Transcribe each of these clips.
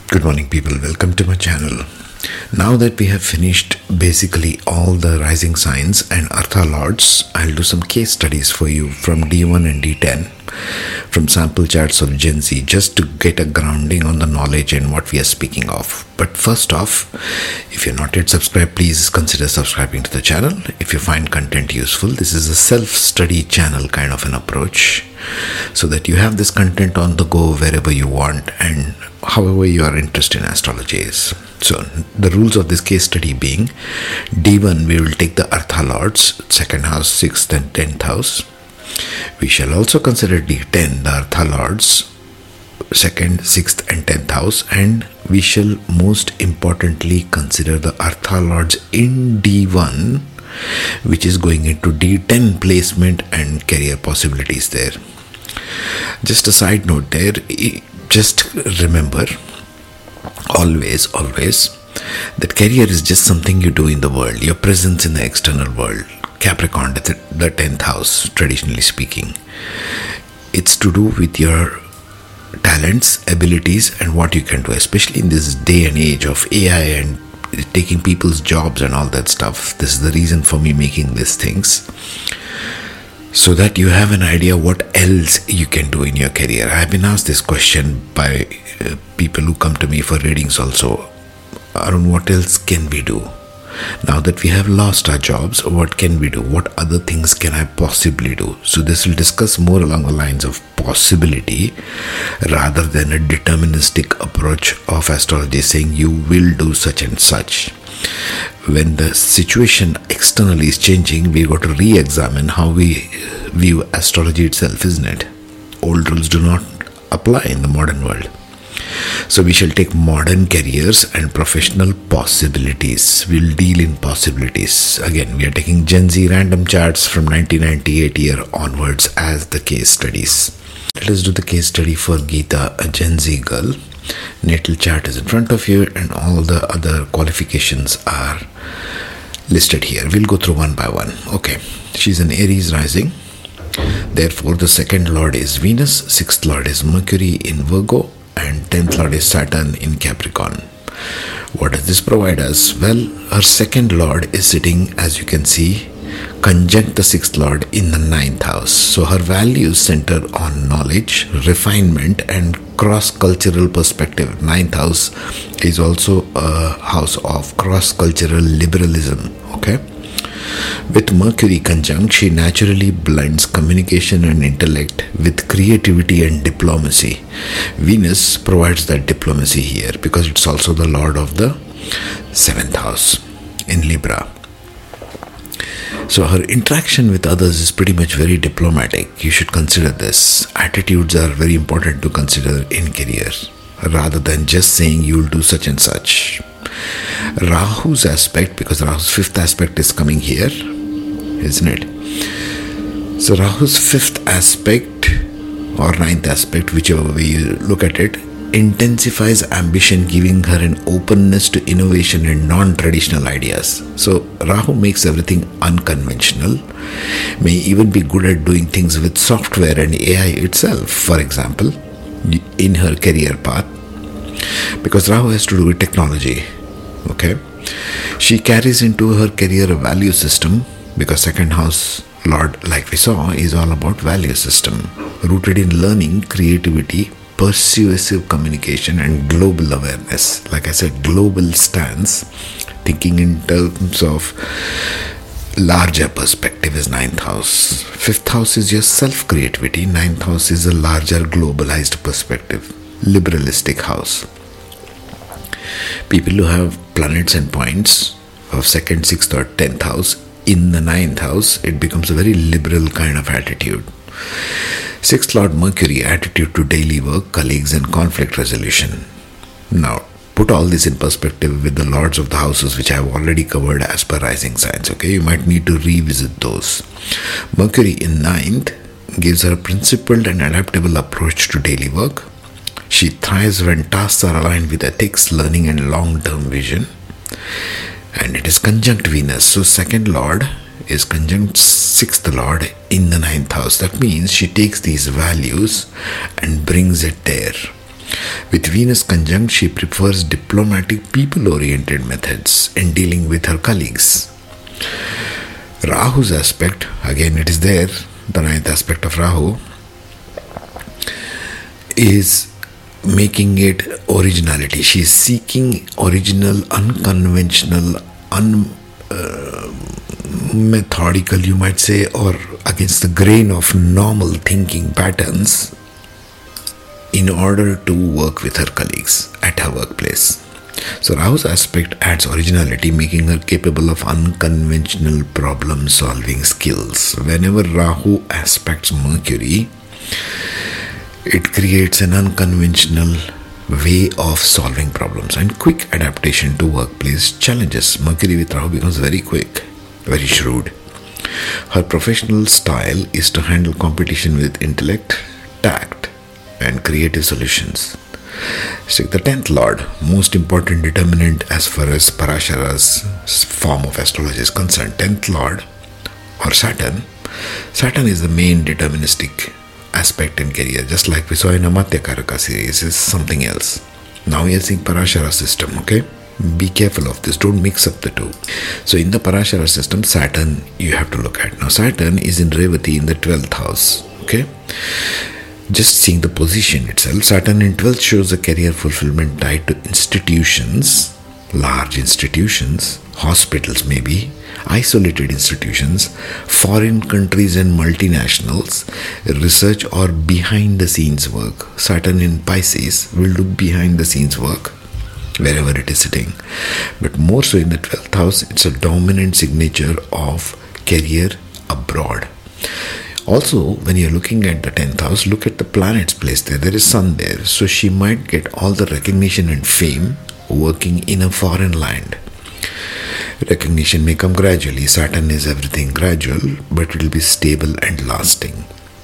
Good morning, people. Welcome to my channel. Now that we have finished basically all the rising signs and Artha Lords, I'll do some case studies for you from D1 and D10 from sample charts of Gen Z just to get a grounding on the knowledge and what we are speaking of. But first off, if you're not yet subscribed, please consider subscribing to the channel. If you find content useful, this is a self-study channel kind of an approach, so that you have this content on the go wherever you want and however you are interested in astrology is. So the rules of this case study being, D1 we will take the Artha Lords, second house, 6th and 10th house. We shall also consider D10, the Artha Lords, 2nd, 6th and 10th house, and we shall most importantly consider the Artha Lords in D1, which is going into D10 placement and career possibilities there. Just a side note there, just remember always that career is just something you do in the world, your presence in the external world. Capricorn, the 10th house, traditionally speaking, it's to do with your talents, abilities and what you can do, especially in this day and age of AI and taking people's jobs and all that stuff. This is the reason for me making these things, so that you have an idea what else you can do in your career. I have been asked this question by people who come to me for readings also. Arun, what else can we do? Now that we have lost our jobs, what can we do? What other things can I possibly do? So this will discuss more along the lines of possibility rather than a deterministic approach of astrology saying you will do such and such. When the situation externally is changing, we got to re-examine how we view astrology itself, isn't it? Old rules do not apply in the modern world. So we shall take modern careers and professional possibilities. We'll deal in possibilities. Again, we are taking Gen Z random charts from 1998 year onwards as the case studies. Let us do the case study for Geeta, a Gen Z girl. Natal chart is in front of you and all the other qualifications are listed here. We'll go through one by one. Okay, she's an Aries rising. Therefore, the second lord is Venus, 6th lord is Mercury in Virgo, and 10th lord is Saturn in Capricorn. What does this provide us? Well, her second lord is sitting, as you can see, conjunct the 6th lord in the 9th house. So her values center on knowledge, refinement and cross-cultural perspective. 9th house is also a house of cross-cultural liberalism. Okay. With Mercury conjunct, she naturally blends communication and intellect with creativity and diplomacy. Venus provides that diplomacy here because it's also the lord of the 7th house in Libra. So her interaction with others is pretty much very diplomatic. You should consider this. Attitudes are very important to consider in career, rather than just saying you will do such and such. Rahu's aspect, because Rahu's 5th aspect is coming here, isn't it? So Rahu's 5th aspect or 9th aspect, whichever way you look at it, intensifies ambition, giving her an openness to innovation and non-traditional ideas. So Rahu makes everything unconventional, may even be good at doing things with software and AI itself, for example, in her career path, because Rahu has to do with technology. Okay, she carries into her career a value system, because second house lord, like we saw, is all about value system rooted in learning, creativity, persuasive communication and global awareness. Like I said, global stance, thinking in terms of larger perspective is 9th house. 5th house is your self-creativity. 9th house is a larger globalized perspective, liberalistic house. People who have planets and points of 2nd, 6th or 10th house in the 9th house, it becomes a very liberal kind of attitude. 6th lord Mercury, attitude to daily work, colleagues and conflict resolution. Now, put all this in perspective with the lords of the houses, which I have already covered as per rising signs. Okay, you might need to revisit those. Mercury in 9th gives her a principled and adaptable approach to daily work. She thrives when tasks are aligned with ethics, learning and long-term vision. And it is conjunct Venus. So second lord is conjunct 6th lord in the 9th house. That means she takes these values and brings it there. With Venus conjunct, she prefers diplomatic, people-oriented methods in dealing with her colleagues. Rahu's aspect, again it is there, the ninth aspect of Rahu, is making it originality. She is seeking original, unconventional, methodical, you might say, or against the grain of normal thinking patterns in order to work with her colleagues at her workplace. So Rahu's aspect adds originality, making her capable of unconventional problem-solving skills. Whenever Rahu aspects Mercury, it creates an unconventional way of solving problems and quick adaptation to workplace challenges. Mercury with Rahu becomes very quick, very shrewd. Her professional style is to handle competition with intellect, tact, and creative solutions. So the 10th Lord, most important determinant as far as Parashara's form of astrology is concerned. 10th Lord, or Saturn. Saturn is the main deterministic aspect in career, just like we saw in Amatya Karaka series, is something else. Now we are seeing Parashara system, okay? Be careful of this, don't mix up the two. So in the Parashara system, Saturn you have to look at. Now Saturn is in Revati in the 12th house, okay? Just seeing the position itself, Saturn in 12th shows a career fulfillment tied to institutions, large institutions, hospitals maybe, isolated institutions, foreign countries and multinationals, research or behind the scenes work. Saturn in Pisces will do behind the scenes work wherever it is sitting. But more so in the 12th house, it's a dominant signature of career abroad. Also, when you're looking at the 10th house, look at the planets placed there. There is Sun there. So she might get all the recognition and fame working in a foreign land. Recognition may come gradually. Saturn is everything gradual, but it will be stable and lasting.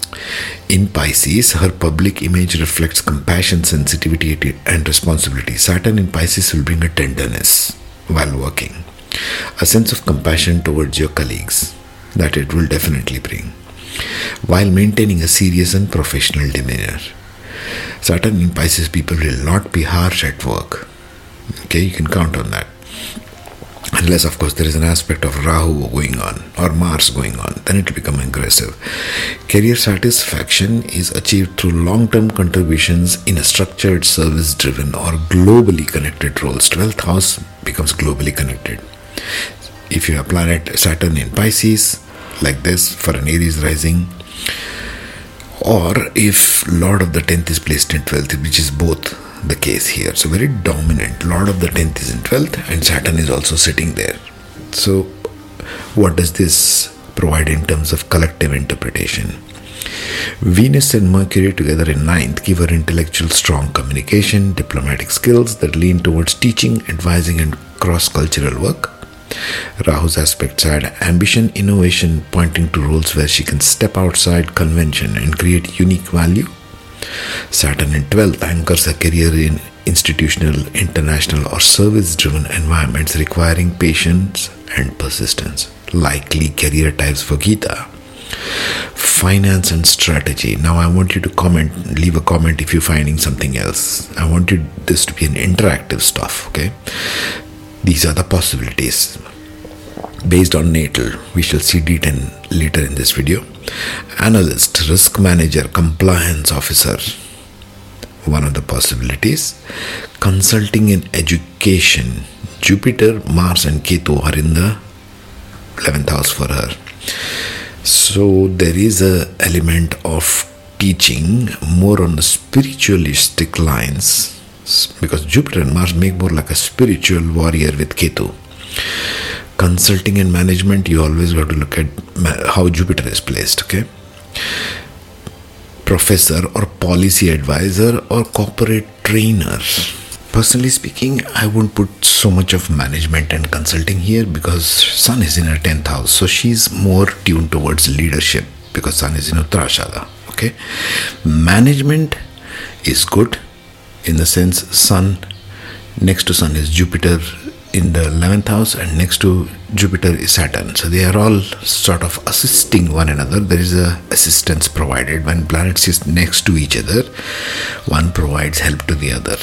In Pisces, her public image reflects compassion, sensitivity, and responsibility. Saturn in Pisces will bring a tenderness while working, a sense of compassion towards your colleagues that it will definitely bring, while maintaining a serious and professional demeanor. Saturn in Pisces people will not be harsh at work. Okay, you can count on that. Unless, of course, there is an aspect of Rahu going on or Mars going on, then it will become aggressive. Career satisfaction is achieved through long-term contributions in a structured, service-driven or globally connected roles. 12th house becomes globally connected. If you have planet Saturn in Pisces, like this for an Aries rising, or if Lord of the 10th is placed in 12th, which is both the case here. So very dominant. Lord of the 10th is in 12th and Saturn is also sitting there. So what does this provide in terms of collective interpretation? Venus and Mercury together in 9th give her intellectual strong communication, diplomatic skills that lean towards teaching, advising and cross-cultural work. Rahu's aspects add ambition, innovation, pointing to roles where she can step outside convention and create unique value. Saturn in 12th anchors her career in institutional, international or service-driven environments requiring patience and persistence. Likely career types for Geeta: finance and strategy. Now I want you to comment, leave a comment if you're finding something else. I want this to be an interactive stuff, okay? These are the possibilities based on natal. We shall see D10 later in this video. Analyst, risk manager, compliance officer, one of the possibilities. Consulting in education, Jupiter, Mars and Ketu are in the 11th house for her. So there is a element of teaching more on the spiritualistic lines, because Jupiter and Mars make more like a spiritual warrior with Ketu. Consulting and management, you always got to look at how Jupiter is placed, okay? Professor or policy advisor or corporate trainer. Personally speaking, I won't put so much of management and consulting here because Sun is in her 10th house. So she's more tuned towards leadership because Sun is in Uttarashada, okay? Management is good in the sense Sun, next to Sun is Jupiter in the 11th house, and next to Jupiter is Saturn. So they are all sort of assisting one another. There is a assistance provided. When planets is next to each other, one provides help to the other.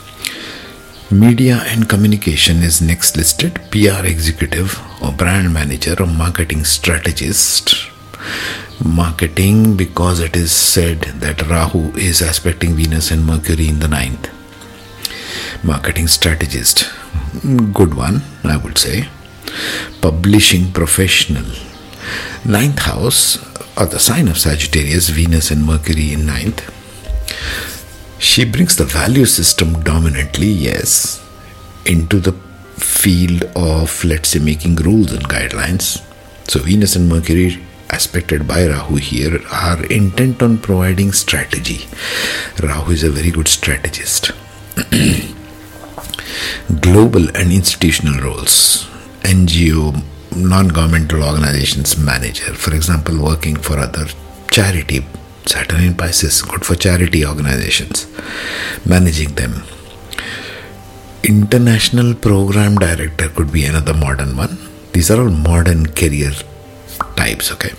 Media and communication is next listed. PR executive or brand manager or marketing strategist. Marketing, because it is said that Rahu is aspecting Venus and Mercury in the 9th. Marketing strategist, good one, I would say. Publishing professional. 9th house, or the sign of Sagittarius, Venus and Mercury in 9th. She brings the value system dominantly, yes, into the field of, let's say, making rules and guidelines. So Venus and Mercury, aspected by Rahu here, are intent on providing strategy. Rahu is a very good strategist. Global and institutional roles. NGO, non-governmental organizations manager. For example, working for other charity. Saturn in Pisces, good for charity organizations. Managing them. International program director could be another modern one. These are all modern career types, okay.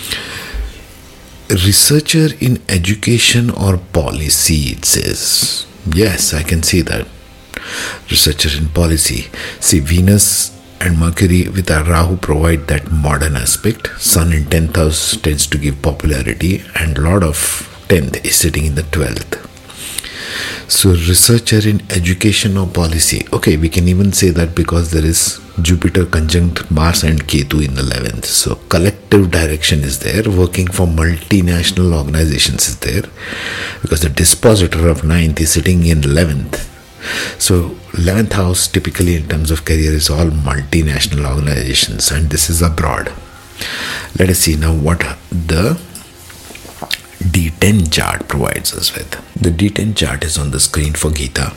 Researcher in education or policy, it says. Yes, I can see that. Researcher in policy. See, Venus and Mercury with our Rahu provide that modern aspect. Sun in 10th house tends to give popularity, and Lord of 10th is sitting in the 12th. So researcher in education or policy. Okay, we can even say that because there is Jupiter conjunct Mars and Ketu in the 11th. So collective direction is there. Working for multinational organizations is there, because the dispositor of 9th is sitting in 11th. So 11th house typically in terms of career is all multinational organizations, and this is abroad. Let us see now what the D10 chart provides us with. The D10 chart is on the screen for Geeta.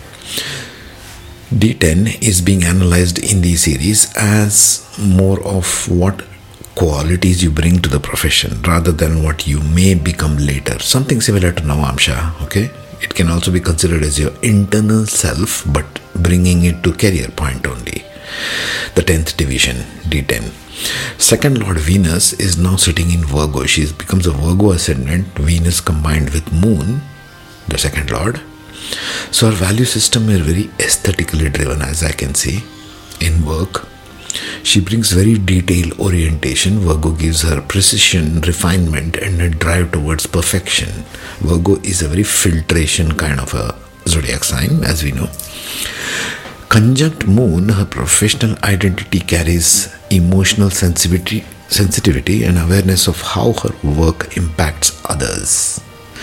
D10 is being analyzed in the series as more of what qualities you bring to the profession rather than what you may become later. Something similar to Navamsha, okay? It can also be considered as your internal self, but bringing it to career point only. The 10th division, D10. Second Lord Venus is now sitting in Virgo. She becomes a Virgo ascendant. Venus combined with Moon, the second Lord. So her value system is very aesthetically driven, as I can see, in work. She brings very detailed orientation. Virgo gives her precision, refinement, and a drive towards perfection. Virgo is a very filtration kind of a zodiac sign, as we know. Conjunct Moon, her professional identity carries emotional sensitivity and awareness of how her work impacts others.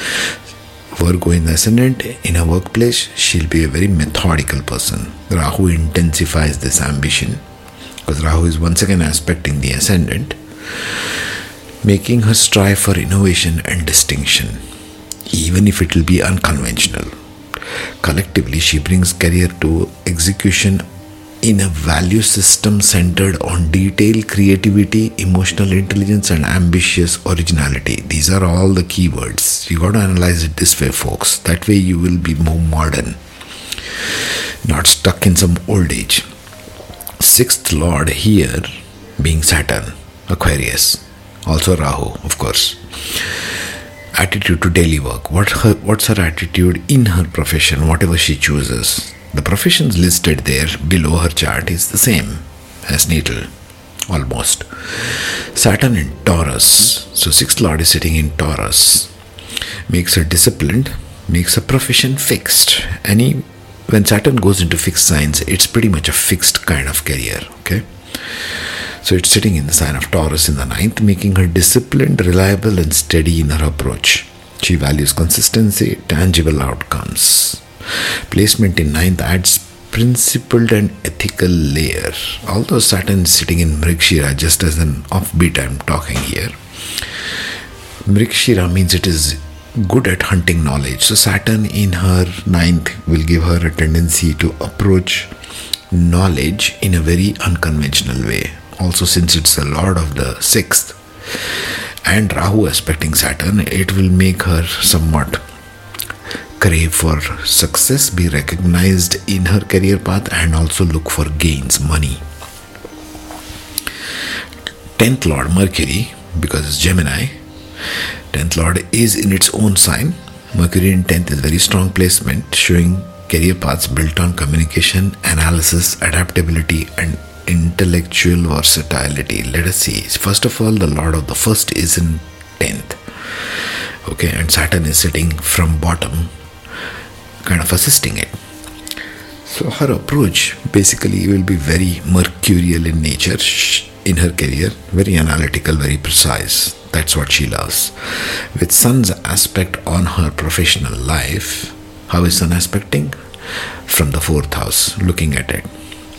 Virgo in the ascendant, in her workplace, she'll be a very methodical person. Rahu intensifies this ambition, because Rahu is once again aspecting the ascendant, making her strive for innovation and distinction, even if it will be unconventional. Collectively, she brings career to execution in a value system centered on detail, creativity, emotional intelligence, and ambitious originality. These are all the keywords. You got to analyze it this way, folks. That way you will be more modern, not stuck in some old age. Sixth Lord here being Saturn, Aquarius, also Rahu, of course. Attitude to daily work. What's her attitude in her profession, whatever she chooses? The professions listed there below her chart is the same as natal, almost. Saturn in Taurus. So sixth Lord is sitting in Taurus. Makes her disciplined, makes her profession fixed. When Saturn goes into fixed signs, it's pretty much a fixed kind of career, okay? So it's sitting in the sign of Taurus in the 9th, making her disciplined, reliable, and steady in her approach. She values consistency, tangible outcomes. Placement in 9th adds principled and ethical layer. Although Saturn is sitting in Mrigashira, just as an offbeat I'm talking here, Mrigashira means it is good at hunting knowledge. So Saturn in her 9th will give her a tendency to approach knowledge in a very unconventional way. Also, since it's the Lord of the 6th and Rahu aspecting Saturn, it will make her somewhat crave for success, be recognized in her career path, and also look for gains, money. 10th Lord Mercury, because it's Gemini, 10th Lord is in its own sign. Mercury in 10th is very strong placement, showing career paths built on communication, analysis, adaptability, and intellectual versatility. Let us see. First of all, the Lord of the first is in 10th. Okay, and Saturn is sitting from bottom, kind of assisting it. So her approach basically will be very mercurial in nature in her career, very analytical, very precise. That's what she loves. With Sun's aspect on her professional life, how is Sun aspecting? From the 4th house, looking at it.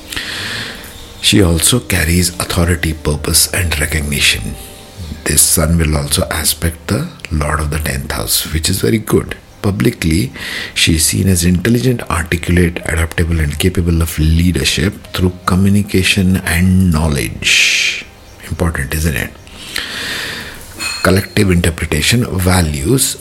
She also carries authority, purpose, and recognition. This Sun will also aspect the Lord of the 10th house, which is very good. Publicly, she is seen as intelligent, articulate, adaptable, and capable of leadership through communication and knowledge. Important, isn't it? Collective interpretation, values.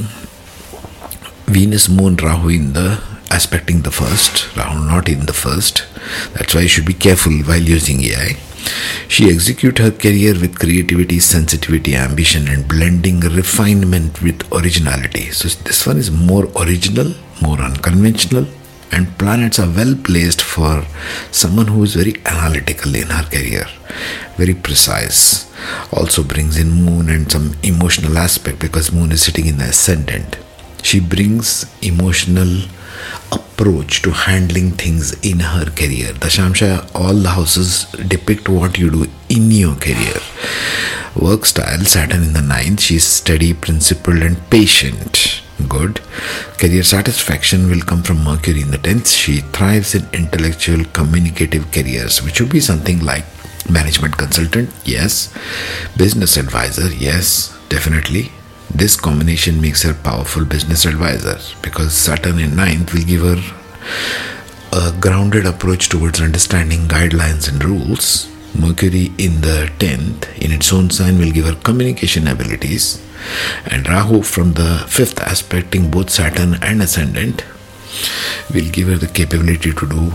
Venus, Moon, Rahu in the aspecting the first, Rahu not in the first. That's why you should be careful while using AI. She executes her career with creativity, sensitivity, ambition, and blending refinement with originality. So this one is more original, more unconventional, and planets are well placed for someone who is very analytical in her career, very precise. Also brings in Moon and some emotional aspect because Moon is sitting in the ascendant. She brings emotional approach to handling things in her career. Dashamsha, all the houses depict what you do in your career. Work style, Saturn in the 9th, she is steady, principled, and patient. Good. Career satisfaction will come from Mercury in the 10th. She thrives in intellectual, communicative careers, which would be something like management consultant, yes. Business advisor, yes, definitely. This combination makes her a powerful business advisor because Saturn in 9th will give her a grounded approach towards understanding guidelines and rules. Mercury in the 10th, in its own sign, will give her communication abilities. And Rahu from the 5th, aspecting both Saturn and Ascendant, will give her the capability to do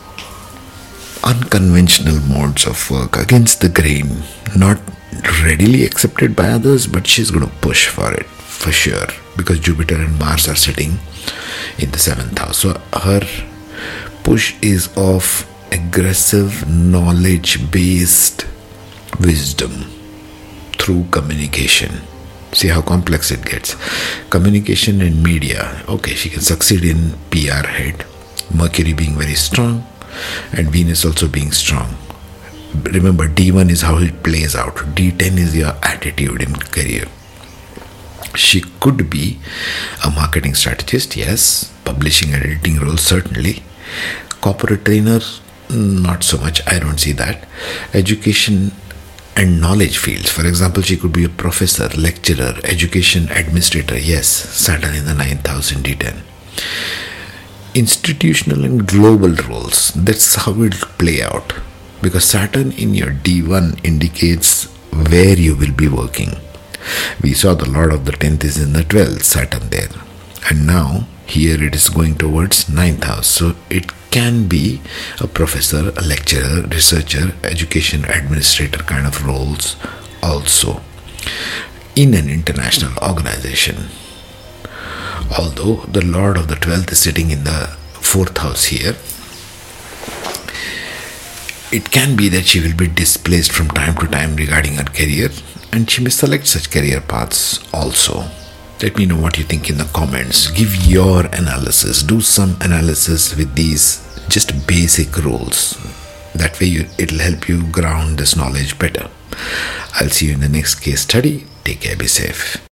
unconventional modes of work against the grain, not readily accepted by others, but she's going to push for it for sure because Jupiter and Mars are sitting in the 7th house. So her push is of aggressive, knowledge-based wisdom through communication. See how complex it gets. Communication and media. Okay, she can succeed in PR head. Mercury being very strong and Venus also being strong. Remember, D1 is how it plays out. D10 is your attitude in career. She could be a marketing strategist, yes. Publishing and editing role, certainly. Corporate trainer, not so much. I don't see that. Education and knowledge fields. For example, she could be a professor, lecturer, education administrator, yes. Saturn in the 9th house in D10. Institutional and global roles. That's how it will play out. Because Saturn in your D1 indicates where you will be working. We saw the Lord of the 10th is in the 12th, Saturn there. And now, here it is going towards 9th house. So, it can be a professor, a lecturer, researcher, education administrator kind of roles also in an international organization. Although the Lord of the 12th is sitting in the 4th house here, it can be that she will be displaced from time to time regarding her career and she may select such career paths also. Let me know what you think in the comments. Give your analysis. Do some analysis with these just basic rules. That way it'll help you ground this knowledge better. I'll see you in the next case study. Take care, be safe.